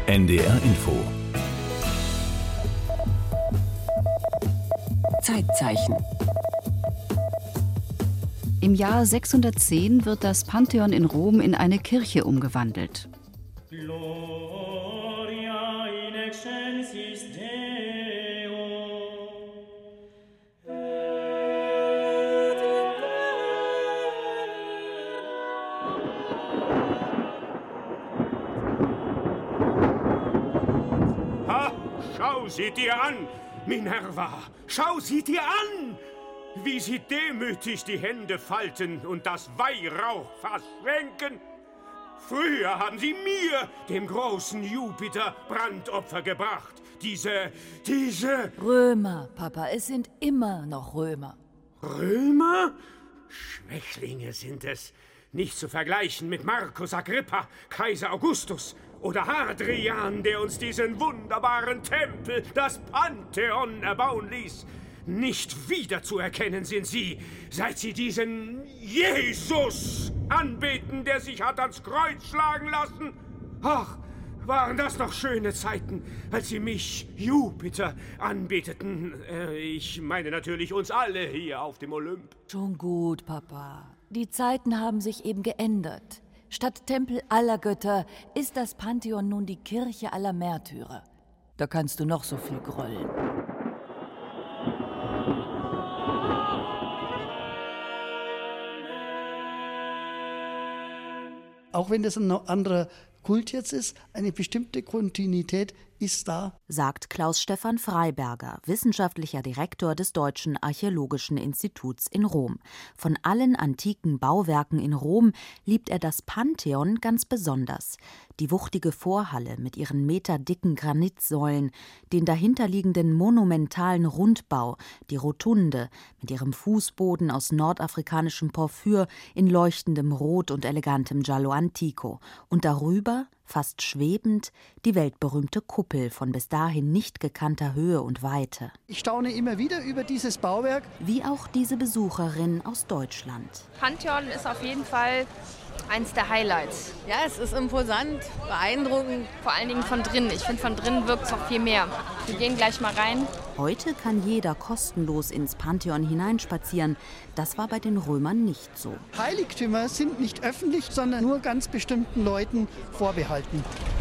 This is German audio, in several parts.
NDR Info. Zeitzeichen. Im Jahr 610 wird das Pantheon in Rom in eine Kirche umgewandelt. Gloria in excelsis Deo. Ha, schau sie dir an, Minerva, schau sie dir an! Wie sie demütig die Hände falten und das Weihrauch verschwenken. Früher haben sie mir, dem großen Jupiter, Brandopfer gebracht. Diese... Römer, Papa, es sind immer noch Römer. Römer? Schwächlinge sind es. Nicht zu vergleichen mit Marcus Agrippa, Kaiser Augustus oder Hadrian, der uns diesen wunderbaren Tempel, das Pantheon, erbauen ließ. Nicht wiederzuerkennen sind sie, seit sie diesen Jesus anbeten, der sich hat ans Kreuz schlagen lassen. Ach, waren das noch schöne Zeiten, als sie mich, Jupiter, anbeteten. Ich meine natürlich uns alle hier auf dem Olymp. Schon gut, Papa. Die Zeiten haben sich eben geändert. Statt Tempel aller Götter ist das Pantheon nun die Kirche aller Märtyrer. Da kannst du noch so viel grollen. Auch wenn das ein anderer Kult jetzt ist, eine bestimmte Kontinuität ist da. Sagt Klaus-Stefan Freiberger, wissenschaftlicher Direktor des Deutschen Archäologischen Instituts in Rom. Von allen antiken Bauwerken in Rom liebt er das Pantheon ganz besonders. Die wuchtige Vorhalle mit ihren meterdicken Granitsäulen, den dahinterliegenden monumentalen Rundbau, die Rotunde mit ihrem Fußboden aus nordafrikanischem Porphyr in leuchtendem Rot und elegantem Giallo Antico und darüber, fast schwebend, die weltberühmte Kuppel von bis dahin nicht gekannter Höhe und Weite. Ich staune immer wieder über dieses Bauwerk. Wie auch diese Besucherin aus Deutschland. Pantheon ist auf jeden Fall eins der Highlights. Ja, es ist imposant, beeindruckend. Vor allen Dingen von drinnen. Ich finde, von drinnen wirkt es noch viel mehr. Wir gehen gleich mal rein. Heute kann jeder kostenlos ins Pantheon hineinspazieren. Das war bei den Römern nicht so. Heiligtümer sind nicht öffentlich, sondern nur ganz bestimmten Leuten vorbehalten.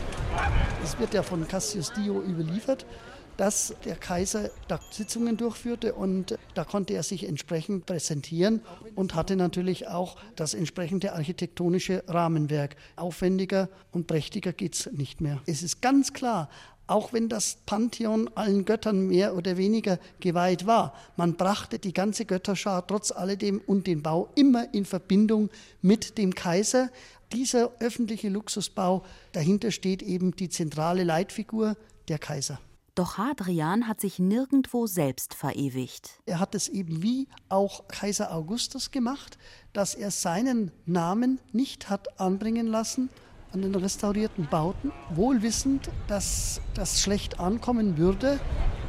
Es wird ja von Cassius Dio überliefert, dass der Kaiser da Sitzungen durchführte und da konnte er sich entsprechend präsentieren und hatte natürlich auch das entsprechende architektonische Rahmenwerk. Aufwendiger und prächtiger geht's nicht mehr. Es ist ganz klar, auch wenn das Pantheon allen Göttern mehr oder weniger geweiht war, man brachte die ganze Götterschar trotz alledem und den Bau immer in Verbindung mit dem Kaiser. Dieser öffentliche Luxusbau, dahinter steht eben die zentrale Leitfigur, der Kaiser. Doch Hadrian hat sich nirgendwo selbst verewigt. Er hat es eben wie auch Kaiser Augustus gemacht, dass er seinen Namen nicht hat anbringen lassen an den restaurierten Bauten, wohl wissend, dass das schlecht ankommen würde.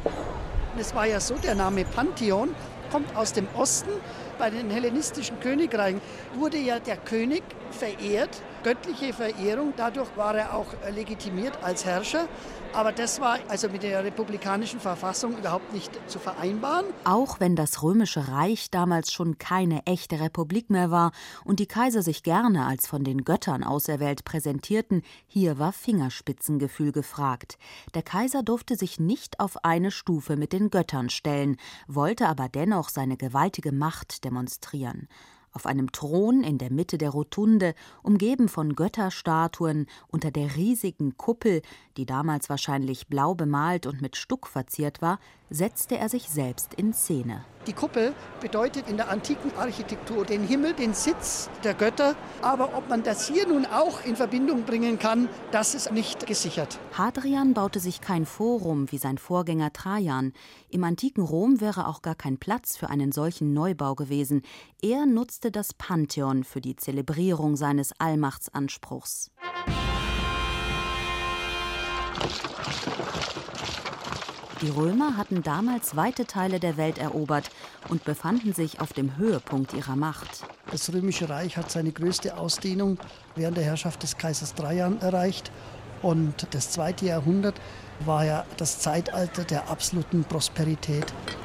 Es war ja so, der Name Pantheon kommt aus dem Osten. Bei den hellenistischen Königreichen wurde ja der König verehrt, göttliche Verehrung. Dadurch war er auch legitimiert als Herrscher. Aber das war also mit der republikanischen Verfassung überhaupt nicht zu vereinbaren. Auch wenn das Römische Reich damals schon keine echte Republik mehr war und die Kaiser sich gerne als von den Göttern auserwählt präsentierten, hier war Fingerspitzengefühl gefragt. Der Kaiser durfte sich nicht auf eine Stufe mit den Göttern stellen, wollte aber dennoch seine gewaltige Macht demonstrieren. Auf einem Thron in der Mitte der Rotunde, umgeben von Götterstatuen, unter der riesigen Kuppel, die damals wahrscheinlich blau bemalt und mit Stuck verziert war, setzte er sich selbst in Szene. Die Kuppel bedeutet in der antiken Architektur den Himmel, den Sitz der Götter. Aber ob man das hier nun auch in Verbindung bringen kann, das ist nicht gesichert. Hadrian baute sich kein Forum wie sein Vorgänger Trajan. Im antiken Rom wäre auch gar kein Platz für einen solchen Neubau gewesen. Er nutzte das Pantheon für die Zelebrierung seines Allmachtsanspruchs. Die Römer hatten damals weite Teile der Welt erobert und befanden sich auf dem Höhepunkt ihrer Macht. Das Römische Reich hat seine größte Ausdehnung während der Herrschaft des Kaisers Trajan erreicht. Und das 2. Jahrhundert war ja das Zeitalter der absoluten Prosperität.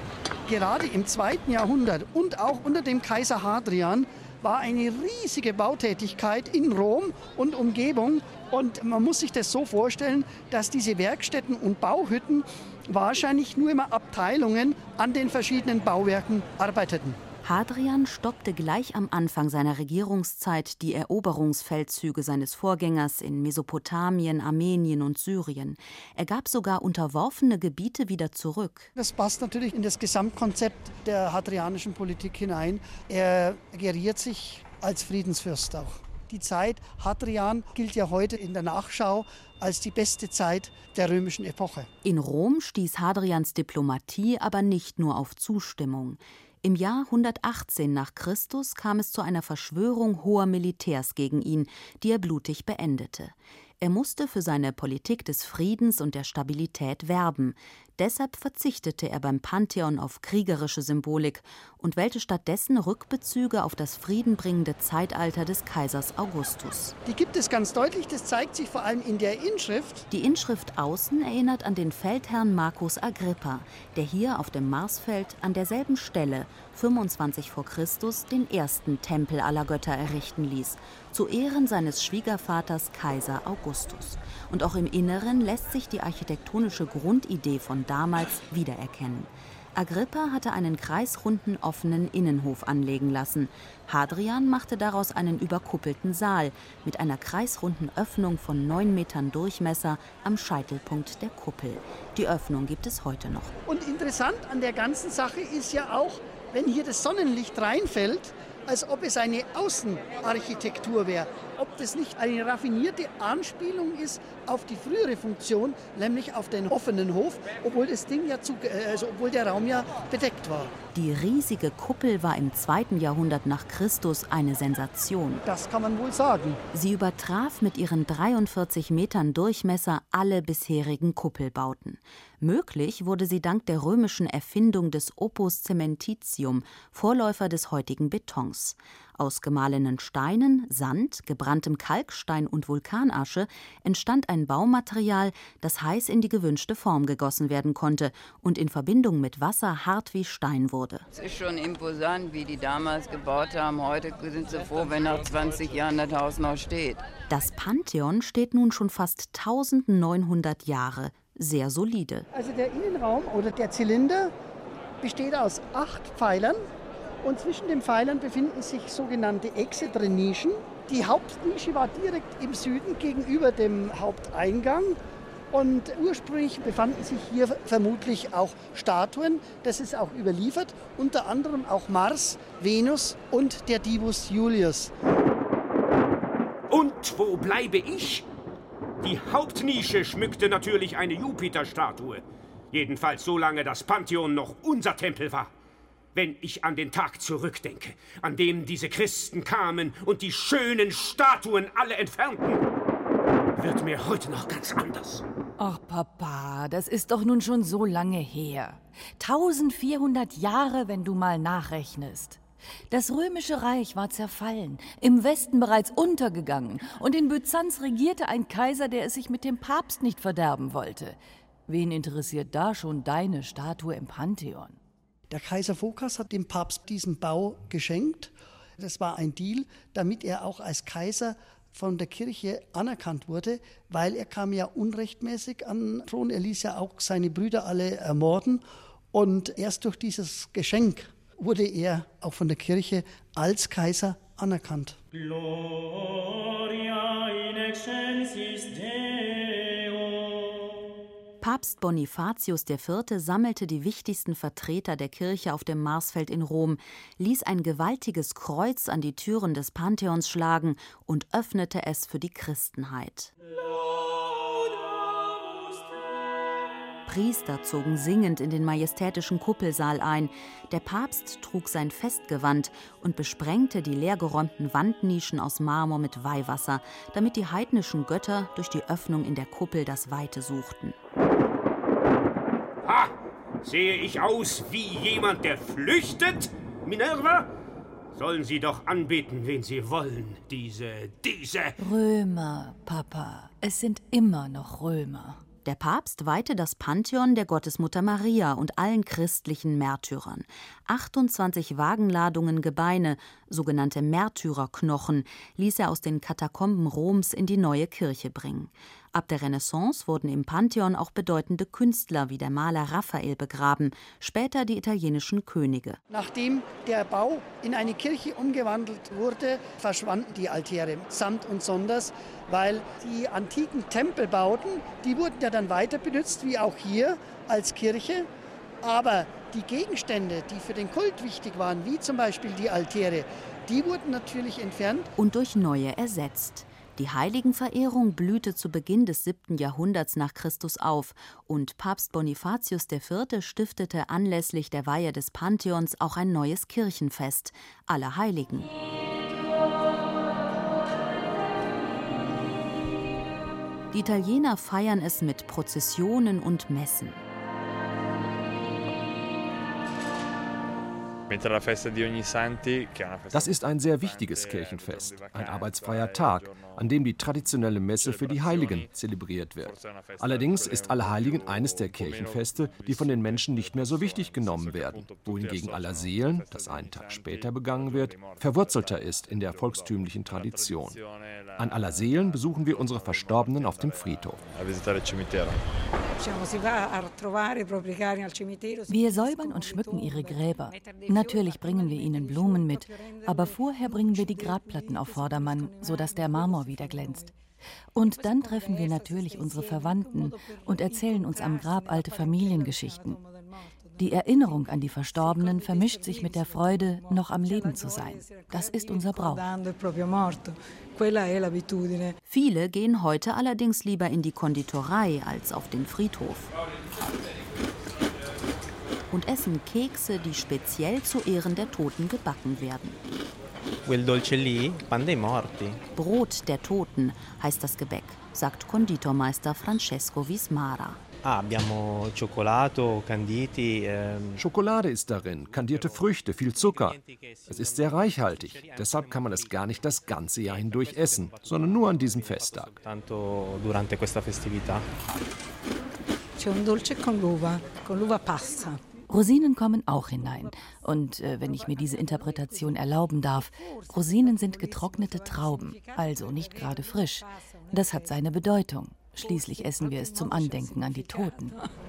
Gerade im 2. Jahrhundert und auch unter dem Kaiser Hadrian war eine riesige Bautätigkeit in Rom und Umgebung. Und man muss sich das so vorstellen, dass diese Werkstätten und Bauhütten wahrscheinlich nur immer Abteilungen an den verschiedenen Bauwerken arbeiteten. Hadrian stoppte gleich am Anfang seiner Regierungszeit die Eroberungsfeldzüge seines Vorgängers in Mesopotamien, Armenien und Syrien. Er gab sogar unterworfene Gebiete wieder zurück. Das passt natürlich in das Gesamtkonzept der hadrianischen Politik hinein. Er geriert sich als Friedensfürst auch. Die Zeit Hadrian gilt ja heute in der Nachschau als die beste Zeit der römischen Epoche. In Rom stieß Hadrians Diplomatie aber nicht nur auf Zustimmung. Im Jahr 118 nach Christus kam es zu einer Verschwörung hoher Militärs gegen ihn, die er blutig beendete. Er musste für seine Politik des Friedens und der Stabilität werben. Deshalb verzichtete er beim Pantheon auf kriegerische Symbolik und wählte stattdessen Rückbezüge auf das friedenbringende Zeitalter des Kaisers Augustus. Die gibt es ganz deutlich, das zeigt sich vor allem in der Inschrift. Die Inschrift außen erinnert an den Feldherrn Marcus Agrippa, der hier auf dem Marsfeld an derselben Stelle 25 vor Christus den ersten Tempel aller Götter errichten ließ, zu Ehren seines Schwiegervaters Kaiser Augustus. Und auch im Inneren lässt sich die architektonische Grundidee von damals wiedererkennen. Agrippa hatte einen kreisrunden offenen Innenhof anlegen lassen. Hadrian machte daraus einen überkuppelten Saal mit einer kreisrunden Öffnung von 9 Metern Durchmesser am Scheitelpunkt der Kuppel. Die Öffnung gibt es heute noch. Und interessant an der ganzen Sache ist ja auch, wenn hier das Sonnenlicht reinfällt, als ob es eine Außenarchitektur wäre. Ob das nicht eine raffinierte Anspielung ist auf die frühere Funktion, nämlich auf den offenen Hof, obwohl das Ding ja obwohl der Raum ja bedeckt war. Die riesige Kuppel war im 2. Jahrhundert nach Christus eine Sensation. Das kann man wohl sagen. Sie übertraf mit ihren 43 Metern Durchmesser alle bisherigen Kuppelbauten. Möglich wurde sie dank der römischen Erfindung des Opus Caementitium, Vorläufer des heutigen Betons. Aus gemahlenen Steinen, Sand, gebranntem Kalkstein und Vulkanasche entstand ein Baumaterial, das heiß in die gewünschte Form gegossen werden konnte und in Verbindung mit Wasser hart wie Stein wurde. Es ist schon imposant, wie die damals gebaut haben. Heute sind sie froh, wenn nach 20 Jahren das Haus noch steht. Das Pantheon steht nun schon fast 1900 Jahre. Sehr solide. Also der Innenraum oder der Zylinder besteht aus 8 Pfeilern. Und zwischen den Pfeilern befinden sich sogenannte Exedre-Nischen. Die Hauptnische war direkt im Süden gegenüber dem Haupteingang. Und ursprünglich befanden sich hier vermutlich auch Statuen. Das ist auch überliefert. Unter anderem auch Mars, Venus und der Divus Julius. Und wo bleibe ich? Die Hauptnische schmückte natürlich eine Jupiterstatue. Jedenfalls solange das Pantheon noch unser Tempel war. Wenn ich an den Tag zurückdenke, an dem diese Christen kamen und die schönen Statuen alle entfernten, wird mir heute noch ganz anders. Ach, Papa, das ist doch nun schon so lange her. 1400 Jahre, wenn du mal nachrechnest. Das Römische Reich war zerfallen, im Westen bereits untergegangen und in Byzanz regierte ein Kaiser, der es sich mit dem Papst nicht verderben wollte. Wen interessiert da schon deine Statue im Pantheon? Der Kaiser Phokas hat dem Papst diesen Bau geschenkt. Das war ein Deal, damit er auch als Kaiser von der Kirche anerkannt wurde, weil er kam ja unrechtmäßig an den Thron. Er ließ ja auch seine Brüder alle ermorden. Und erst durch dieses Geschenk wurde er auch von der Kirche als Kaiser anerkannt. Gloria in excelsis Deo. Papst Bonifatius IV. Sammelte die wichtigsten Vertreter der Kirche auf dem Marsfeld in Rom, ließ ein gewaltiges Kreuz an die Türen des Pantheons schlagen und öffnete es für die Christenheit. Priester zogen singend in den majestätischen Kuppelsaal ein. Der Papst trug sein Festgewand und besprengte die leergeräumten Wandnischen aus Marmor mit Weihwasser, damit die heidnischen Götter durch die Öffnung in der Kuppel das Weite suchten. Ha! Sehe ich aus wie jemand, der flüchtet, Minerva? Sollen sie doch anbeten, wen sie wollen. Diese... Römer, Papa. Es sind immer noch Römer. Der Papst weihte das Pantheon der Gottesmutter Maria und allen christlichen Märtyrern. 28 Wagenladungen Gebeine, sogenannte Märtyrerknochen, ließ er aus den Katakomben Roms in die neue Kirche bringen. Ab der Renaissance wurden im Pantheon auch bedeutende Künstler wie der Maler Raphael begraben, später die italienischen Könige. Nachdem der Bau in eine Kirche umgewandelt wurde, verschwanden die Altäre samt und sonders, weil die antiken Tempelbauten, die wurden ja dann weiter benutzt, wie auch hier als Kirche. Aber die Gegenstände, die für den Kult wichtig waren, wie zum Beispiel die Altäre, die wurden natürlich entfernt und durch neue ersetzt. Die Heiligenverehrung blühte zu Beginn des 7. Jahrhunderts nach Christus auf und Papst Bonifatius IV. Stiftete anlässlich der Weihe des Pantheons auch ein neues Kirchenfest, Allerheiligen. Die Italiener feiern es mit Prozessionen und Messen. Das ist ein sehr wichtiges Kirchenfest, ein arbeitsfreier Tag, an dem die traditionelle Messe für die Heiligen zelebriert wird. Allerdings ist Allerheiligen eines der Kirchenfeste, die von den Menschen nicht mehr so wichtig genommen werden, wohingegen Allerseelen, das einen Tag später begangen wird, verwurzelter ist in der volkstümlichen Tradition. An Allerseelen besuchen wir unsere Verstorbenen auf dem Friedhof. Wir säubern und schmücken ihre Gräber. Natürlich bringen wir ihnen Blumen mit, aber vorher bringen wir die Grabplatten auf Vordermann, sodass der Marmor wieder glänzt. Und dann treffen wir natürlich unsere Verwandten und erzählen uns am Grab alte Familiengeschichten. Die Erinnerung an die Verstorbenen vermischt sich mit der Freude, noch am Leben zu sein. Das ist unser Brauch. Viele gehen heute allerdings lieber in die Konditorei als auf den Friedhof und essen Kekse, die speziell zu Ehren der Toten gebacken werden. Brot der Toten heißt das Gebäck, sagt Konditormeister Francesco Vismara. Schokolade ist darin, kandierte Früchte, viel Zucker. Es ist sehr reichhaltig, deshalb kann man es gar nicht das ganze Jahr hindurch essen, sondern nur an diesem Festtag. Rosinen kommen auch hinein. Und wenn ich mir diese Interpretation erlauben darf, Rosinen sind getrocknete Trauben, also nicht gerade frisch. Das hat seine Bedeutung. Schließlich essen wir es zum Andenken an die Toten.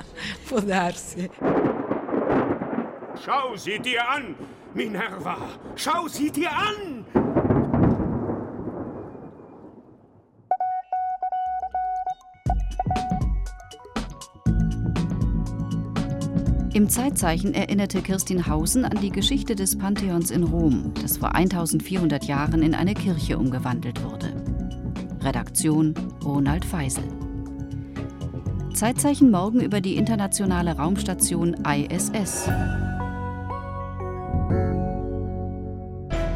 Schau sie dir an, Minerva! Schau sie dir an! Im Zeitzeichen erinnerte Kirstin Hausen an die Geschichte des Pantheons in Rom, das vor 1400 Jahren in eine Kirche umgewandelt wurde. Redaktion Ronald Feisel. Zeitzeichen morgen über die internationale Raumstation ISS.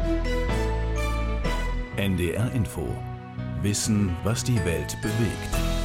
NDR Info. Wissen, was die Welt bewegt.